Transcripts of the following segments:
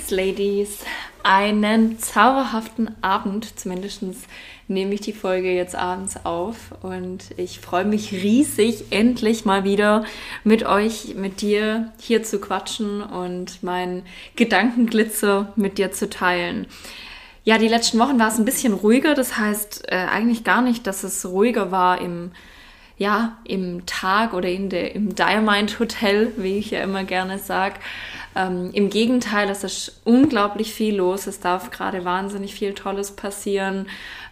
Ladies, einen zauberhaften Abend, zumindest nehme ich die Folge jetzt abends auf und ich freue mich riesig, endlich mal wieder mit dir hier zu quatschen und meinen Gedankenglitzer mit dir zu teilen. Ja, die letzten Wochen war es ein bisschen ruhiger, das heißt eigentlich gar nicht, dass es ruhiger war im Tag oder im Diamond Hotel, wie ich ja immer gerne sage. Im Gegenteil, es ist unglaublich viel los. Es darf gerade wahnsinnig viel Tolles passieren.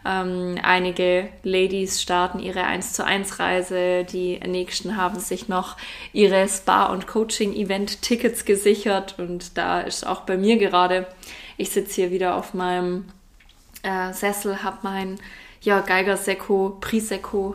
Einige Ladies starten ihre 1:1 Reise. Die nächsten haben sich noch ihre Spa- und Coaching-Event-Tickets gesichert. Und da ist auch bei mir gerade, ich sitze hier wieder auf meinem Sessel, habe mein Geiger-Secco, Prisecco,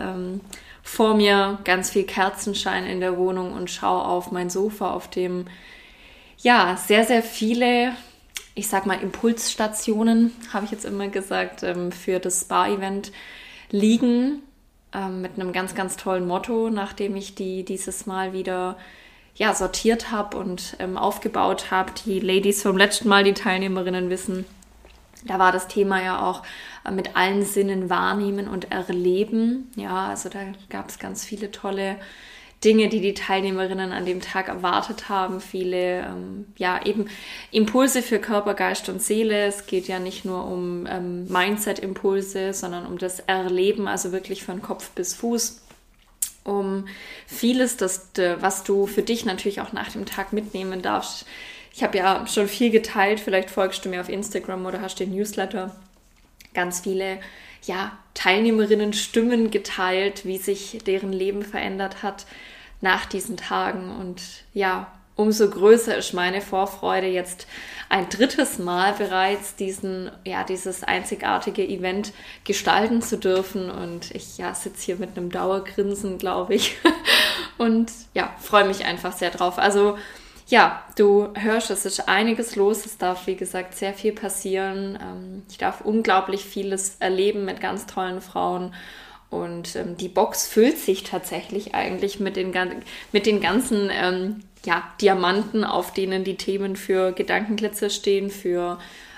vor mir, ganz viel Kerzenschein in der Wohnung und schaue auf mein Sofa, auf dem sehr, sehr viele, ich sag mal Impulsstationen, habe ich jetzt immer gesagt, für das Spa-Event liegen, mit einem ganz, ganz tollen Motto, nachdem ich die dieses Mal wieder sortiert habe und aufgebaut habe. Die Ladies vom letzten Mal, die Teilnehmerinnen wissen, da war das Thema ja auch mit allen Sinnen wahrnehmen und erleben. Ja, also da gab es ganz viele tolle Dinge, die Teilnehmerinnen an dem Tag erwartet haben. Viele, eben Impulse für Körper, Geist und Seele. Es geht ja nicht nur um Mindset-Impulse, sondern um das Erleben, also wirklich von Kopf bis Fuß. Um vieles, was du für dich natürlich auch nach dem Tag mitnehmen darfst. Ich habe ja schon viel geteilt, vielleicht folgst du mir auf Instagram oder hast den Newsletter. Ganz viele Teilnehmerinnen Stimmen geteilt, wie sich deren Leben verändert hat nach diesen Tagen. Und umso größer ist meine Vorfreude, jetzt ein drittes Mal bereits dieses einzigartige Event gestalten zu dürfen. Und ich sitze hier mit einem Dauergrinsen, glaube ich, und freue mich einfach sehr drauf. Also du hörst, es ist einiges los. Es darf, wie gesagt, sehr viel passieren. Ich darf unglaublich vieles erleben mit ganz tollen Frauen. Und die Box füllt sich tatsächlich eigentlich mit den ganzen Diamanten, auf denen die Themen für Gedankenglitzer stehen, für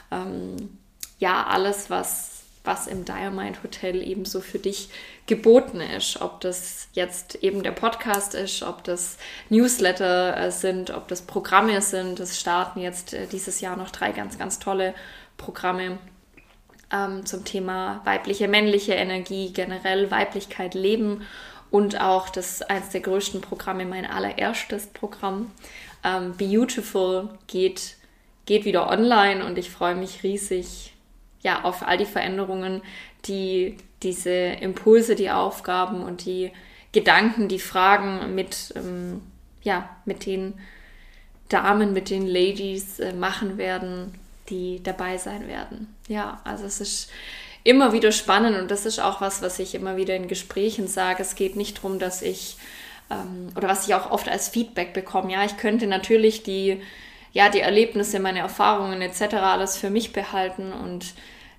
alles, was im Diamond Hotel eben so für dich geboten ist. Ob das jetzt eben der Podcast ist, ob das Newsletter sind, ob das Programme sind. Es starten jetzt dieses Jahr noch 3 ganz, ganz tolle Programme zum Thema weibliche, männliche Energie, generell Weiblichkeit leben und auch eins der größten Programme, mein allererstes Programm, Beautiful, geht wieder online und ich freue mich riesig auf all die Veränderungen, die diese Impulse, die Aufgaben und die Gedanken, die Fragen mit den Damen, mit den Ladies machen werden, die dabei sein werden. Ja, also es ist immer wieder spannend und das ist auch was ich immer wieder in Gesprächen sage. Es geht nicht darum, dass ich, oder was ich auch oft als Feedback bekomme, ich könnte natürlich die Erlebnisse, meine Erfahrungen etc. alles für mich behalten und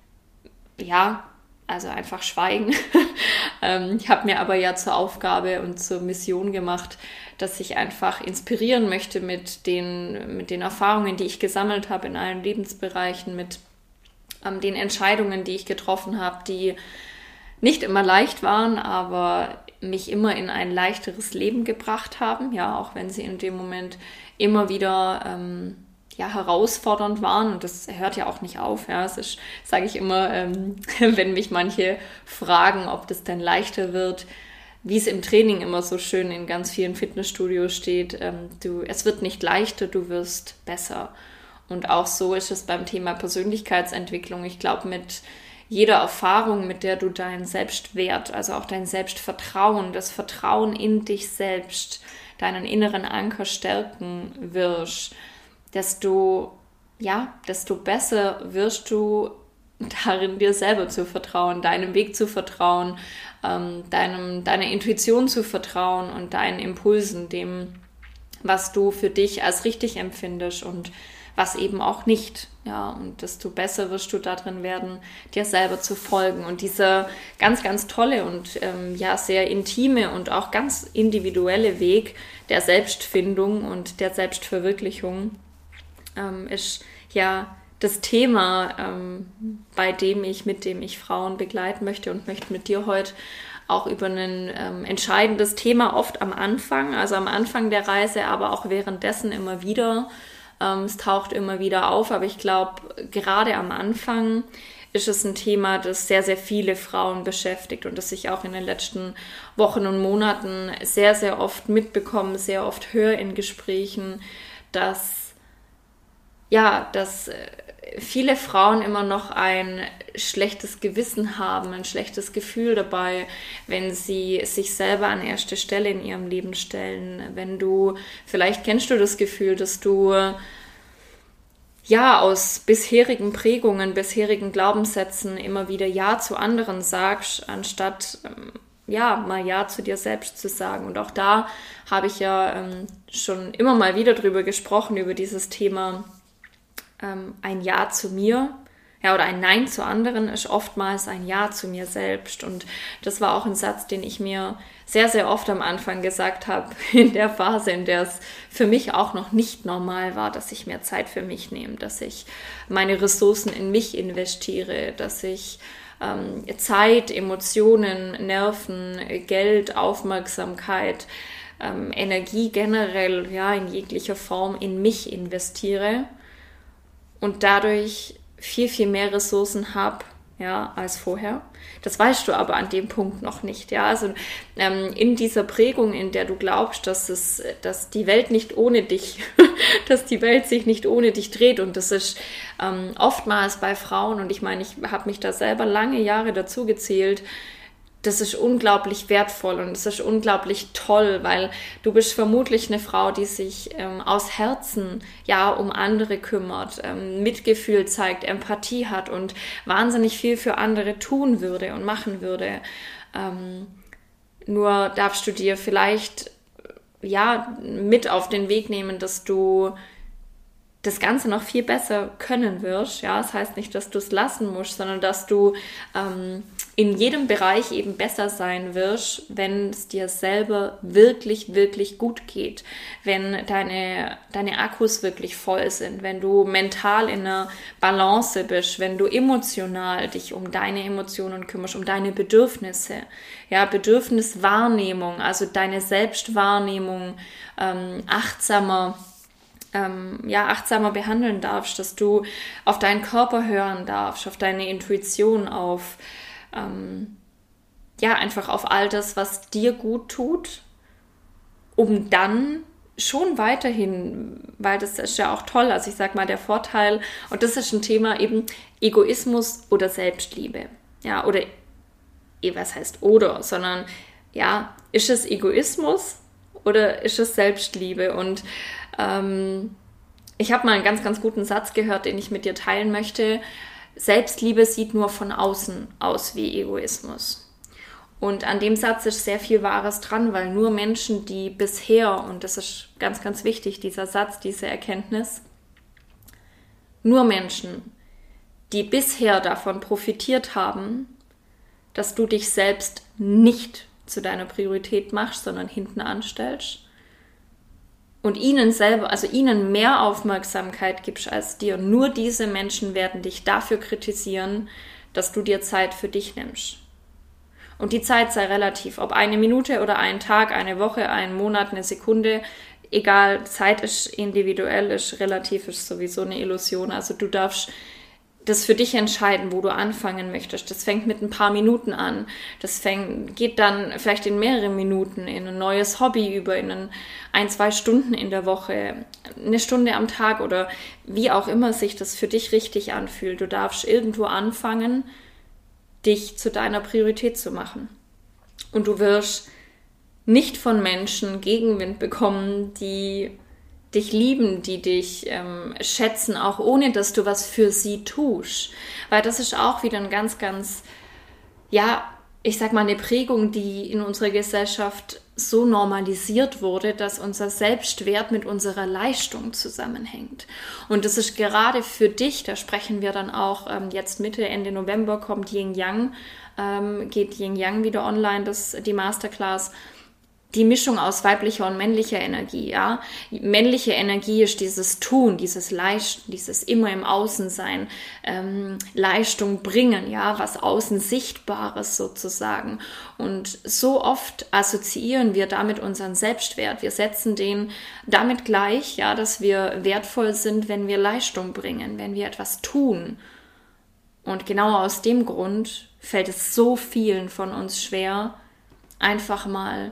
also einfach schweigen. Ich habe mir aber zur Aufgabe und zur Mission gemacht, dass ich einfach inspirieren möchte mit den Erfahrungen, die ich gesammelt habe in allen Lebensbereichen, mit den Entscheidungen, die ich getroffen habe, die nicht immer leicht waren, aber mich immer in ein leichteres Leben gebracht haben, auch wenn sie in dem Moment immer wieder herausfordernd waren und das hört ja auch nicht auf. Es ist, sage ich immer, wenn mich manche fragen, ob das denn leichter wird, wie es im Training immer so schön in ganz vielen Fitnessstudios steht, es wird nicht leichter, du wirst besser. Und auch so ist es beim Thema Persönlichkeitsentwicklung. Ich glaube, mit jeder Erfahrung, mit der du deinen Selbstwert, also auch dein Selbstvertrauen, das Vertrauen in dich selbst, deinen inneren Anker stärken wirst, desto besser wirst du darin, dir selber zu vertrauen, deinem Weg zu vertrauen, deiner Intuition zu vertrauen und deinen Impulsen, dem, was du für dich als richtig empfindest und was eben auch nicht. Und desto besser wirst du darin werden, dir selber zu folgen. Und dieser ganz, ganz tolle und sehr intime und auch ganz individuelle Weg der Selbstfindung und der Selbstverwirklichung, ist ja das Thema, mit dem ich Frauen begleiten möchte und möchte mit dir heute auch über ein entscheidendes Thema oft am Anfang der Reise, aber auch währenddessen immer wieder. Es taucht immer wieder auf, aber ich glaube, gerade am Anfang ist es ein Thema, das sehr, sehr viele Frauen beschäftigt und das ich auch in den letzten Wochen und Monaten sehr, sehr oft mitbekomme, sehr oft höre in Gesprächen, dass viele Frauen immer noch ein schlechtes Gewissen haben, ein schlechtes Gefühl dabei, wenn sie sich selber an erste Stelle in ihrem Leben stellen. Vielleicht kennst du das Gefühl, dass du aus bisherigen Prägungen, bisherigen Glaubenssätzen immer wieder Ja zu anderen sagst, anstatt mal Ja zu dir selbst zu sagen. Und auch da habe ich schon immer mal wieder drüber gesprochen, über dieses Thema ein Ja zu mir. Oder ein Nein zu anderen ist oftmals ein Ja zu mir selbst. Und das war auch ein Satz, den ich mir sehr, sehr oft am Anfang gesagt habe, in der Phase, in der es für mich auch noch nicht normal war, dass ich mehr Zeit für mich nehme, dass ich meine Ressourcen in mich investiere, dass ich Zeit, Emotionen, Nerven, Geld, Aufmerksamkeit, Energie generell, in jeglicher Form in mich investiere und dadurch viel, viel mehr Ressourcen habe, als vorher. Das weißt du aber an dem Punkt noch nicht, Also in dieser Prägung, in der du glaubst, dass die Welt nicht ohne dich, dass die Welt sich nicht ohne dich dreht, und das ist oftmals bei Frauen, und ich meine, ich habe mich da selber lange Jahre dazu gezählt, das ist unglaublich wertvoll und das ist unglaublich toll, weil du bist vermutlich eine Frau, die sich aus Herzen um andere kümmert, Mitgefühl zeigt, Empathie hat und wahnsinnig viel für andere tun würde und machen würde. Nur darfst du dir vielleicht mit auf den Weg nehmen, dass du das Ganze noch viel besser können wirst. Das heißt nicht, dass du es lassen musst, sondern dass du in jedem Bereich eben besser sein wirst, wenn es dir selber wirklich, wirklich gut geht, wenn deine Akkus wirklich voll sind, wenn du mental in einer Balance bist, wenn du emotional dich um deine Emotionen kümmerst, um deine Bedürfnisse, Bedürfniswahrnehmung, also deine Selbstwahrnehmung achtsamer behandeln darfst, dass du auf deinen Körper hören darfst, auf deine Intuition, auf einfach auf all das, was dir gut tut, um dann schon weiterhin, weil das ist ja auch toll, also ich sag mal, der Vorteil, und das ist ein Thema eben Egoismus oder Selbstliebe, oder was heißt sondern ist es Egoismus oder ist es Selbstliebe? Und ich habe mal einen ganz, ganz guten Satz gehört, den ich mit dir teilen möchte. Selbstliebe sieht nur von außen aus wie Egoismus. Und an dem Satz ist sehr viel Wahres dran, weil nur Menschen, die bisher, und das ist ganz, ganz wichtig, dieser Satz, diese Erkenntnis, nur Menschen, die bisher davon profitiert haben, dass du dich selbst nicht zu deiner Priorität machst, sondern hinten anstellst, und ihnen mehr Aufmerksamkeit gibst als dir. Nur diese Menschen werden dich dafür kritisieren, dass du dir Zeit für dich nimmst. Und die Zeit sei relativ, ob eine Minute oder ein Tag, eine Woche, ein Monat, eine Sekunde, egal, Zeit ist individuell, ist relativ, ist sowieso eine Illusion. Also du darfst das für dich entscheiden, wo du anfangen möchtest. Das fängt mit ein paar Minuten an. Geht dann vielleicht in mehreren Minuten in ein neues Hobby über, in 1-2 Stunden in der Woche, eine Stunde am Tag oder wie auch immer sich das für dich richtig anfühlt. Du darfst irgendwo anfangen, dich zu deiner Priorität zu machen. Und du wirst nicht von Menschen Gegenwind bekommen, die dich lieben, die dich schätzen, auch ohne, dass du was für sie tust. Weil das ist auch wieder ein ganz, ganz, ich sag mal, eine Prägung, die in unserer Gesellschaft so normalisiert wurde, dass unser Selbstwert mit unserer Leistung zusammenhängt. Und das ist gerade für dich, da sprechen wir dann auch, jetzt Mitte, Ende November kommt Yin Yang, geht Yin Yang wieder online, die Masterclass. die Mischung aus weiblicher und männlicher Energie, ja. Männliche Energie ist dieses Tun, dieses Leisten, dieses immer im Außen sein, Leistung bringen, ja, was außen Sichtbares sozusagen. Und so oft assoziieren wir damit unseren Selbstwert. Wir setzen den damit gleich, ja, dass wir wertvoll sind, wenn wir Leistung bringen, wenn wir etwas tun. Und genau aus dem Grund fällt es so vielen von uns schwer, einfach mal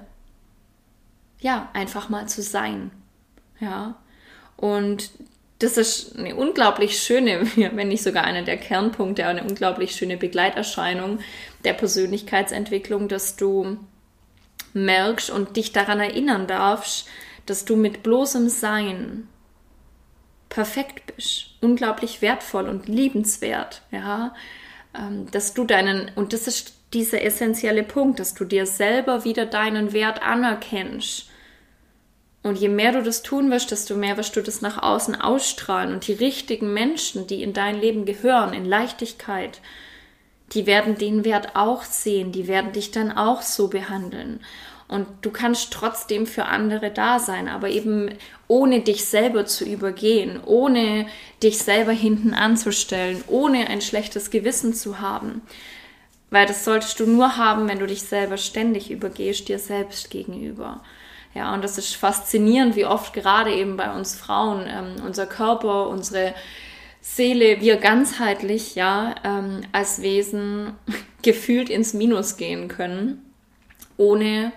zu sein, ja, und das ist eine unglaublich schöne, wenn nicht sogar einer der Kernpunkte, eine unglaublich schöne Begleiterscheinung der Persönlichkeitsentwicklung, dass du merkst und dich daran erinnern darfst, dass du mit bloßem Sein perfekt bist, unglaublich wertvoll und liebenswert, ja, dass du und das ist dieser essentielle Punkt, dass du dir selber wieder deinen Wert anerkennst. Und je mehr du das tun wirst, desto mehr wirst du das nach außen ausstrahlen. Und die richtigen Menschen, die in dein Leben gehören, in Leichtigkeit, die werden den Wert auch sehen, die werden dich dann auch so behandeln. Und du kannst trotzdem für andere da sein, aber eben ohne dich selber zu übergehen, ohne dich selber hinten anzustellen, ohne ein schlechtes Gewissen zu haben. Weil das solltest du nur haben, wenn du dich selber ständig übergehst, dir selbst gegenüber. Ja, und das ist faszinierend, wie oft gerade eben bei uns Frauen unser Körper, unsere Seele, wir ganzheitlich, ja, als Wesen gefühlt ins Minus gehen können, ohne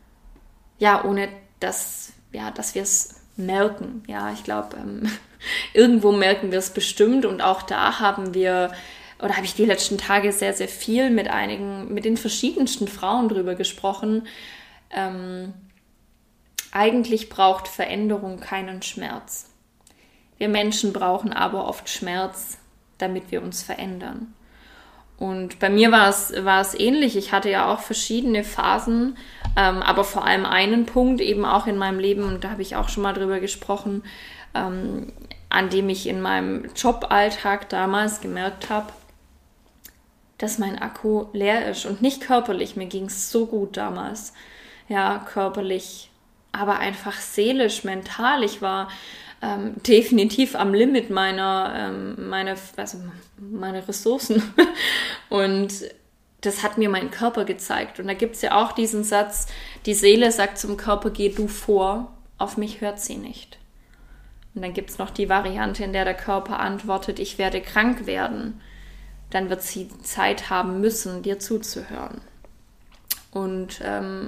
dass wir es merken. Ja, ich glaube, irgendwo merken wir es bestimmt, und auch da habe ich die letzten Tage sehr, sehr viel mit den verschiedensten Frauen drüber gesprochen. Eigentlich braucht Veränderung keinen Schmerz. Wir Menschen brauchen aber oft Schmerz, damit wir uns verändern. Und bei mir war es ähnlich. Ich hatte ja auch verschiedene Phasen, aber vor allem einen Punkt eben auch in meinem Leben, und da habe ich auch schon mal drüber gesprochen, an dem ich in meinem Joballtag damals gemerkt habe, dass mein Akku leer ist, und nicht körperlich. Mir ging es so gut damals. Ja, körperlich, aber einfach seelisch, mental. Ich war definitiv am Limit meiner Ressourcen. Und das hat mir mein Körper gezeigt. Und da gibt es ja auch diesen Satz, die Seele sagt zum Körper, geh du vor, auf mich hört sie nicht. Und dann gibt es noch die Variante, in der der Körper antwortet, ich werde krank werden. Dann wird sie Zeit haben müssen, dir zuzuhören. Und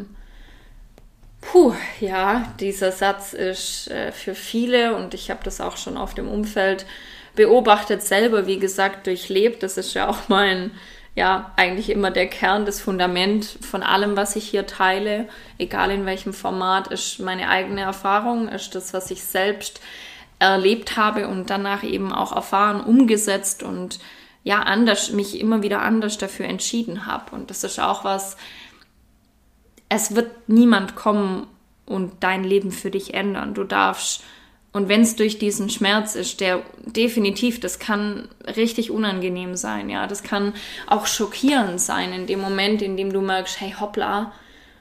dieser Satz ist für viele, und ich habe das auch schon auf dem Umfeld beobachtet, selber, wie gesagt, durchlebt. Das ist ja auch eigentlich immer der Kern, das Fundament von allem, was ich hier teile, egal in welchem Format, ist meine eigene Erfahrung, ist das, was ich selbst erlebt habe und danach eben auch erfahren, umgesetzt und mich immer wieder anders dafür entschieden habe. Und das ist auch was, es wird niemand kommen und dein Leben für dich ändern. Du darfst, und wenn es durch diesen Schmerz ist, der definitiv, das kann richtig unangenehm sein, ja, das kann auch schockierend sein in dem Moment, in dem du merkst, hey, hoppla,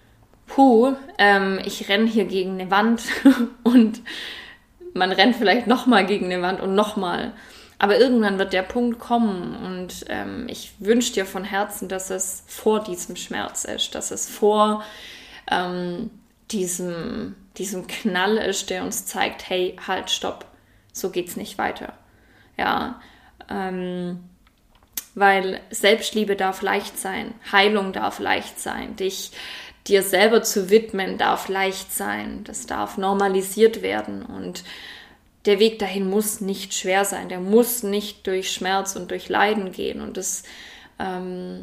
ich renne hier gegen eine Wand und man rennt vielleicht nochmal gegen eine Wand und nochmal. Aber irgendwann wird der Punkt kommen, und ich wünsche dir von Herzen, dass es vor diesem Schmerz ist, dass es vor diesem Knall ist, der uns zeigt, hey, halt, stopp, so geht's nicht weiter. Ja, weil Selbstliebe darf leicht sein, Heilung darf leicht sein, dir selber zu widmen darf leicht sein, das darf normalisiert werden, und der Weg dahin muss nicht schwer sein, der muss nicht durch Schmerz und durch Leiden gehen. Und das, wenn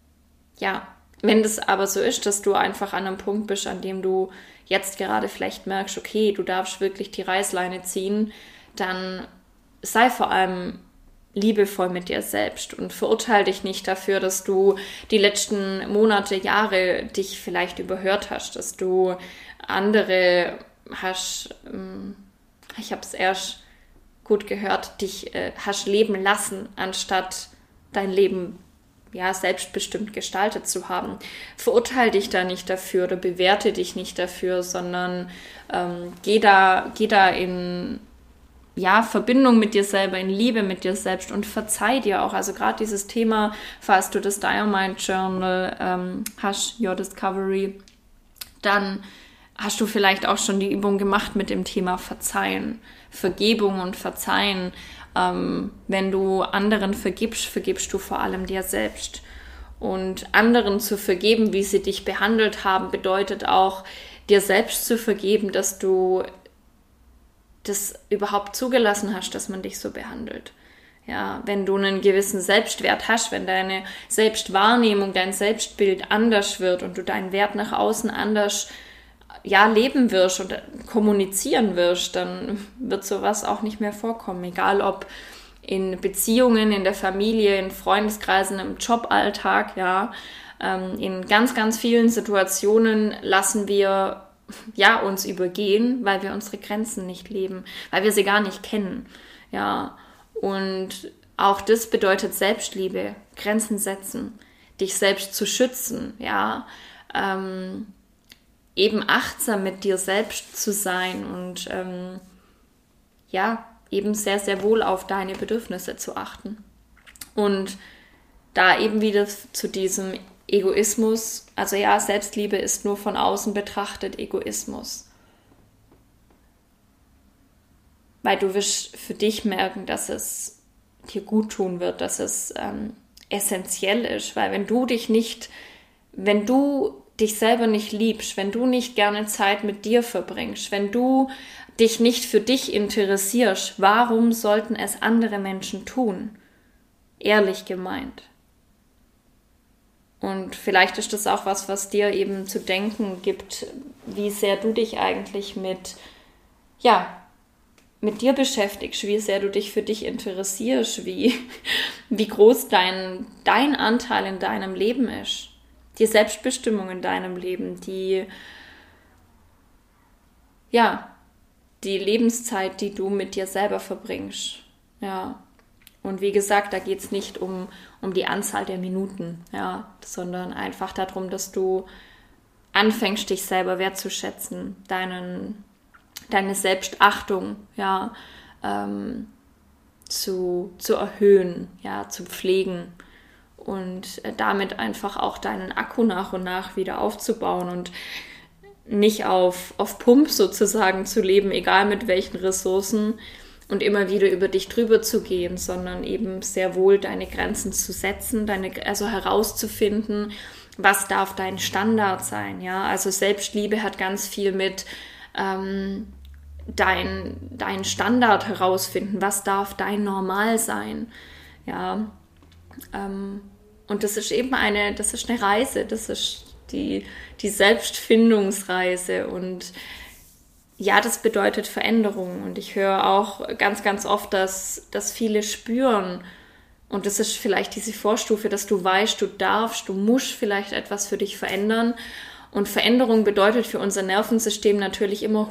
das aber so ist, dass du einfach an einem Punkt bist, an dem du jetzt gerade vielleicht merkst, okay, du darfst wirklich die Reißleine ziehen, dann sei vor allem liebevoll mit dir selbst und verurteile dich nicht dafür, dass du die letzten Monate, Jahre dich vielleicht überhört hast, dass du andere hast, ich habe es erst gut gehört, dich hast leben lassen, anstatt dein Leben selbstbestimmt gestaltet zu haben. Verurteile dich da nicht dafür oder bewerte dich nicht dafür, sondern geh da in Verbindung mit dir selber, in Liebe mit dir selbst und verzeih dir auch. Also gerade dieses Thema, falls du das Diamond Journal hast, Your Discovery, dann hast du vielleicht auch schon die Übung gemacht mit dem Thema Verzeihen, Vergebung und Verzeihen. Wenn du anderen vergibst, vergibst du vor allem dir selbst. Und anderen zu vergeben, wie sie dich behandelt haben, bedeutet auch, dir selbst zu vergeben, dass du das überhaupt zugelassen hast, dass man dich so behandelt. Ja, wenn du einen gewissen Selbstwert hast, wenn deine Selbstwahrnehmung, dein Selbstbild anders wird und du deinen Wert nach außen anders leben wirst und kommunizieren wirst, dann wird sowas auch nicht mehr vorkommen. Egal ob in Beziehungen, in der Familie, in Freundeskreisen, im Joballtag, in ganz, ganz vielen Situationen lassen wir uns übergehen, weil wir unsere Grenzen nicht leben, weil wir sie gar nicht kennen. Ja, und auch das bedeutet Selbstliebe, Grenzen setzen, dich selbst zu schützen, eben achtsam mit dir selbst zu sein und eben sehr, sehr wohl auf deine Bedürfnisse zu achten. Und da eben wieder zu diesem Egoismus, also Selbstliebe ist nur von außen betrachtet Egoismus. Weil du wirst für dich merken, dass es dir gut tun wird, dass es essentiell ist, weil wenn du dich selber nicht liebst, wenn du nicht gerne Zeit mit dir verbringst, wenn du dich nicht für dich interessierst, warum sollten es andere Menschen tun? Ehrlich gemeint. Und vielleicht ist das auch was dir eben zu denken gibt, wie sehr du dich eigentlich mit dir beschäftigst, wie sehr du dich für dich interessierst, wie groß dein Anteil in deinem Leben ist. Die Selbstbestimmung in deinem Leben, die Lebenszeit, die du mit dir selber verbringst. Ja. Und wie gesagt, da geht es nicht um die Anzahl der Minuten, sondern einfach darum, dass du anfängst, dich selber wertzuschätzen, deine Selbstachtung zu erhöhen, zu pflegen und damit einfach auch deinen Akku nach und nach wieder aufzubauen und nicht auf Pump sozusagen zu leben, egal mit welchen Ressourcen und immer wieder über dich drüber zu gehen, sondern eben sehr wohl deine Grenzen zu setzen, also herauszufinden, was darf dein Standard sein, also Selbstliebe hat ganz viel mit dein Standard herausfinden, was darf dein Normal sein, und das ist eben eine Reise, das ist die Selbstfindungsreise und das bedeutet Veränderung und ich höre auch ganz, ganz oft, dass viele spüren und das ist vielleicht diese Vorstufe, dass du weißt, du musst vielleicht etwas für dich verändern und Veränderung bedeutet für unser Nervensystem natürlich immer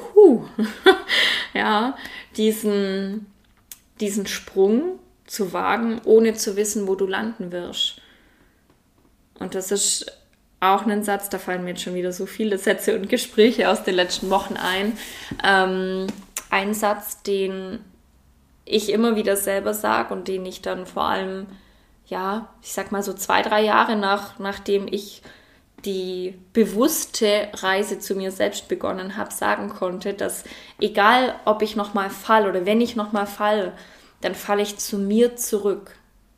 diesen Sprung zu wagen, ohne zu wissen, wo du landen wirst. Und das ist auch ein Satz, da fallen mir jetzt schon wieder so viele Sätze und Gespräche aus den letzten Wochen ein. Ein Satz, den ich immer wieder selber sage und den ich dann vor allem, ich sag mal so 2-3 Jahre nachdem ich die bewusste Reise zu mir selbst begonnen habe, sagen konnte, dass egal, ob ich nochmal falle oder wenn ich nochmal falle, dann falle ich zu mir zurück.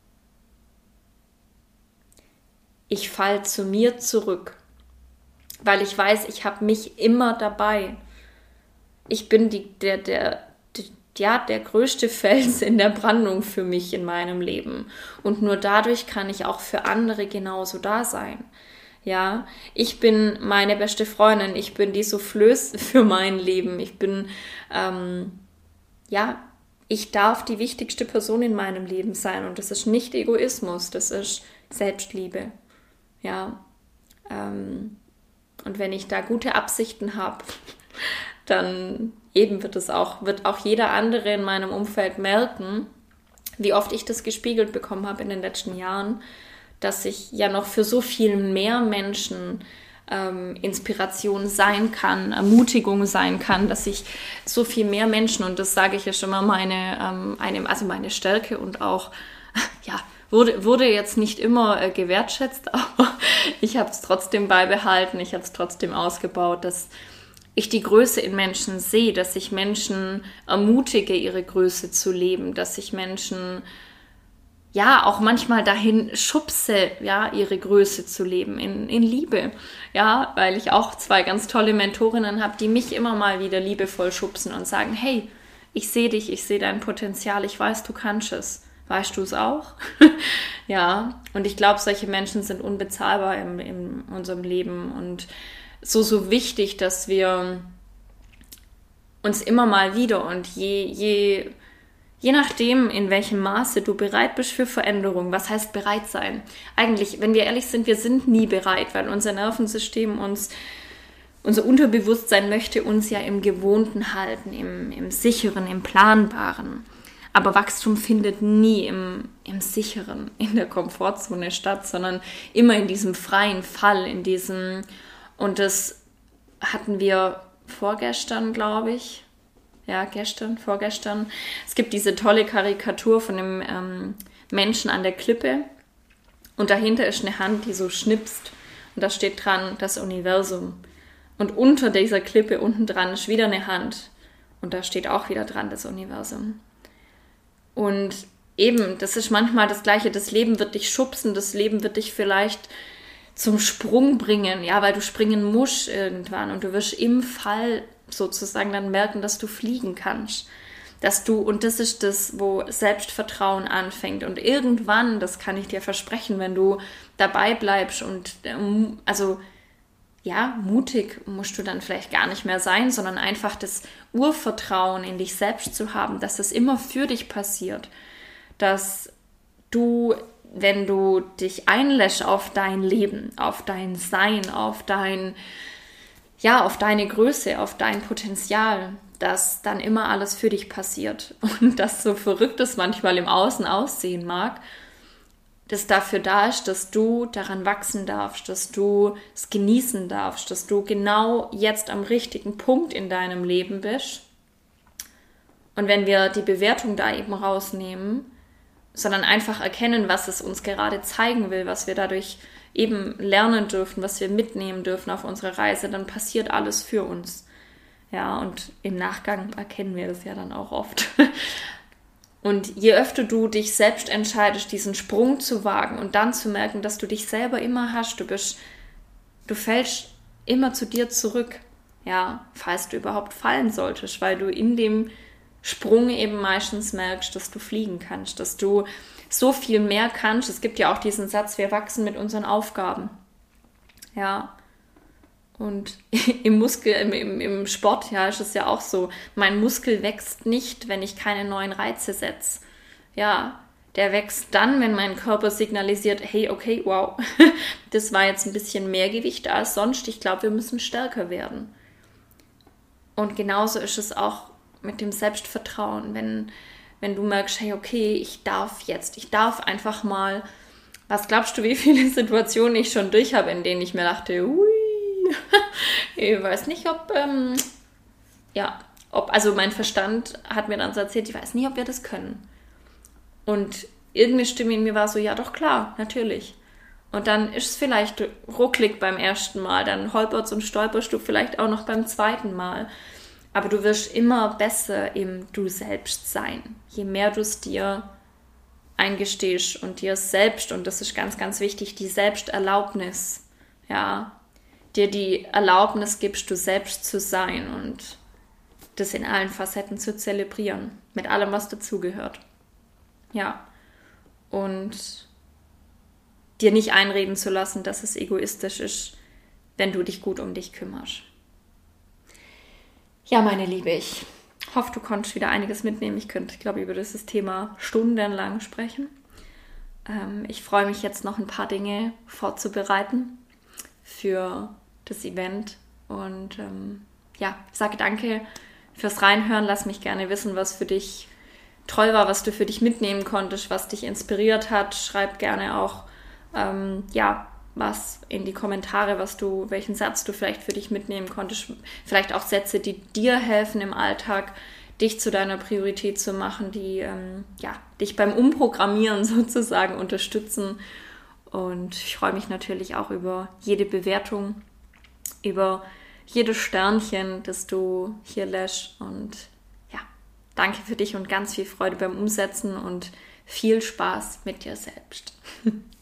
Ich falle zu mir zurück, weil ich weiß, ich habe mich immer dabei. Ich bin der größte Fels in der Brandung für mich in meinem Leben. Und nur dadurch kann ich auch für andere genauso da sein. Ja, ich bin meine beste Freundin, ich bin die Soufflöse für mein Leben. Ich bin, ich darf die wichtigste Person in meinem Leben sein. Und das ist nicht Egoismus, das ist Selbstliebe. Ja, und wenn ich da gute Absichten habe, dann eben wird auch jeder andere in meinem Umfeld merken, wie oft ich das gespiegelt bekommen habe in den letzten Jahren, dass ich ja noch für so viel mehr Menschen Inspiration sein kann, Ermutigung sein kann, dass ich so viel mehr Menschen, und das sage ich ja schon mal, meine Stärke und auch, ja, wurde jetzt nicht immer gewertschätzt, aber ich habe es trotzdem beibehalten, ich habe es trotzdem ausgebaut, dass ich die Größe in Menschen sehe, dass ich Menschen ermutige, ihre Größe zu leben, dass ich Menschen ja auch manchmal dahin schubse, ja, ihre Größe zu leben, in Liebe, ja, weil ich auch 2 ganz tolle Mentorinnen habe, die mich immer mal wieder liebevoll schubsen und sagen, hey, ich sehe dich, ich sehe dein Potenzial, ich weiß, du kannst es. Weißt du es auch? Ja, und ich glaube, solche Menschen sind unbezahlbar in unserem Leben und so wichtig, dass wir uns immer mal wieder und je nachdem, in welchem Maße du bereit bist für Veränderung, was heißt bereit sein? Eigentlich, wenn wir ehrlich sind, wir sind nie bereit, weil unser Nervensystem unser Unterbewusstsein möchte uns ja im Gewohnten halten, im Sicheren, im Planbaren. Aber Wachstum findet nie im Sicheren, in der Komfortzone statt, sondern immer in diesem freien Fall, und das hatten wir vorgestern, glaube ich. Ja, vorgestern. Es gibt diese tolle Karikatur von dem Menschen an der Klippe und dahinter ist eine Hand, die so schnipst und da steht dran, das Universum. Und unter dieser Klippe, unten dran, ist wieder eine Hand und da steht auch wieder dran, das Universum. Und eben, das ist manchmal das Gleiche, das Leben wird dich schubsen, das Leben wird dich vielleicht zum Sprung bringen, ja, weil du springen musst irgendwann und du wirst im Fall sozusagen dann merken, dass du fliegen kannst. Und das ist das, wo Selbstvertrauen anfängt. Und irgendwann, das kann ich dir versprechen, wenn du dabei bleibst und mutig musst du dann vielleicht gar nicht mehr sein, sondern einfach das Urvertrauen in dich selbst zu haben, dass das immer für dich passiert. Dass du, wenn du dich einlässt auf dein Leben, auf dein Sein, auf deine Größe, auf dein Potenzial, dass dann immer alles für dich passiert. Und dass so verrückt es manchmal im Außen aussehen mag, das dafür da ist, dass du daran wachsen darfst, dass du es genießen darfst, dass du genau jetzt am richtigen Punkt in deinem Leben bist. Und wenn wir die Bewertung da eben rausnehmen, sondern einfach erkennen, was es uns gerade zeigen will, was wir dadurch eben lernen dürfen, was wir mitnehmen dürfen auf unserer Reise, dann passiert alles für uns. Ja, und im Nachgang erkennen wir das ja dann auch oft. Und je öfter du dich selbst entscheidest, diesen Sprung zu wagen und dann zu merken, dass du dich selber immer hast, du fällst immer zu dir zurück, ja, falls du überhaupt fallen solltest, weil du in dem Sprung eben meistens merkst, dass du fliegen kannst, dass du so viel mehr kannst. Es gibt ja auch diesen Satz, wir wachsen mit unseren Aufgaben. Ja, und im Sport, ja, ist es ja auch so, mein Muskel wächst nicht, wenn ich keine neuen Reize setze. Ja, der wächst dann, wenn mein Körper signalisiert, hey, okay, wow, das war jetzt ein bisschen mehr Gewicht als sonst, ich glaube, wir müssen stärker werden. Und genauso ist es auch mit dem Selbstvertrauen, wenn du merkst, hey, okay, ich darf einfach mal, was glaubst du, wie viele Situationen ich schon durch habe, in denen ich mir dachte, ui, ich weiß nicht, also mein Verstand hat mir dann so erzählt, ich weiß nicht, ob wir das können. Und irgendeine Stimme in mir war so, ja doch klar, natürlich. Und dann ist es vielleicht rucklig beim ersten Mal, dann holperst und stolperst du vielleicht auch noch beim zweiten Mal. Aber du wirst immer besser im Du selbst sein. Je mehr du es dir eingestehst und dir selbst, und das ist ganz, ganz wichtig, die Selbsterlaubnis, ja, dir die Erlaubnis gibst, du selbst zu sein und das in allen Facetten zu zelebrieren, mit allem, was dazugehört. Ja, und dir nicht einreden zu lassen, dass es egoistisch ist, wenn du dich gut um dich kümmerst. Ja, meine Liebe, ich hoffe, du konntest wieder einiges mitnehmen. Ich glaube, über dieses Thema stundenlang sprechen. Ich freue mich jetzt noch ein paar Dinge vorzubereiten für das Event und sage danke fürs Reinhören. Lass mich gerne wissen, was für dich toll war, was du für dich mitnehmen konntest, was dich inspiriert hat. Schreib gerne auch was in die Kommentare, welchen Satz du vielleicht für dich mitnehmen konntest. Vielleicht auch Sätze, die dir helfen im Alltag, dich zu deiner Priorität zu machen, die dich beim Umprogrammieren sozusagen unterstützen. Und ich freue mich natürlich auch über jede Bewertung, über jedes Sternchen, das du hier lässt. Und ja, danke für dich und ganz viel Freude beim Umsetzen und viel Spaß mit dir selbst.